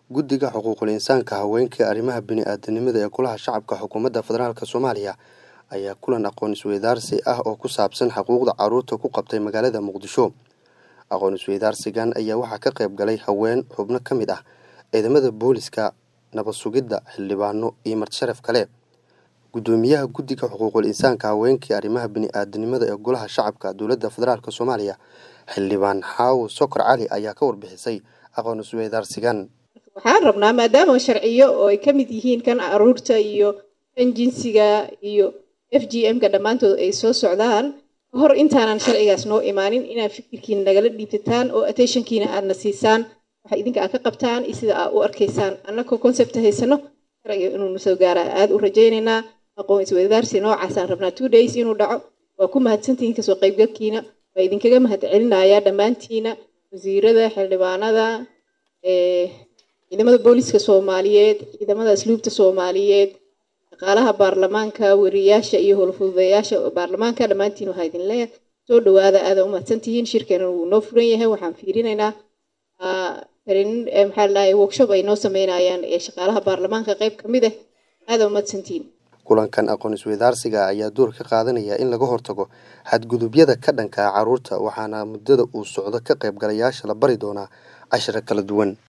guddiga xuquuqul insaanka haweenka arrimaha bini'aadanimada ee golaha shacabka xukuumadda federaalka Soomaaliya ayaa kulan aqoon isweydaarsi ah oo ku saabsan xuquuqda carruurta ku qabtay magaalada Muqdisho. Aqoon isweydaarsigan ayaa waxaa ka qayb galay haween xubno ka mid ah ciidamada booliska, nabad sugidda, xildhibaano iyo marti sharaf kale. Gudoomiyaha guddiga xuquuqul insaanka haweenka arrimaha bini'aadanimada ee golaha shacabka dowladda federaalka Soomaaliya, xildhibaan Xaawo Sokor Cali ayaa ka warbixisay aqoon isweydaarsigan. waxaan rabnaa maadaama sharciyo oo ay ka mid yihiin kan carruurta iyo kan jinsiga iyo FGM-ka dhammaantood ay soo socdaan hor intaanan sharcigaas noo imaanin inaad fikirkiina nagala dhiibtataan oo attentionkiina aadna siisaan waxa idinka aad ka qabtaan iyo sida aad u arkaysaan annagoo concept haysano sharciga inuu soo gaaraa aad u rajaynaynaa. aqoon isweydaarsi noocaasaan rabnaa 2 days inuu dhaco. waa ku mahadsantihiin kasoo qaybgalkiina, waa idinkaga mahadcelinayaa dhammaantiina, wasiirada, xildhibaanada, ciidamada booliska Soomaaliyeed, ciidamada asluubta Soomaaliyeed, shaqaalaha baarlamaanka, wariyaasha iyo howlfududeyaasha baarlamaanka dhammaantiin waxaa idin leeyahay soo dhawaada, aad u mahadsantihiin. shirkeena wuu noo furan yahay. waxaan fiirinaynaa workshop ay noo sameynayaan ee shaqaalaha baarlamaanka qayb ka mid ah. aad u mahadsantihiin. Kulankan aqoon isweydaarsiga ayaa door ka qaadanaya in laga hortago xadgudubyada ka dhanka ah carruurta, waxaana muddada uu socdo ka qaybgalayaasha la bari doonaa casharo kala duwan.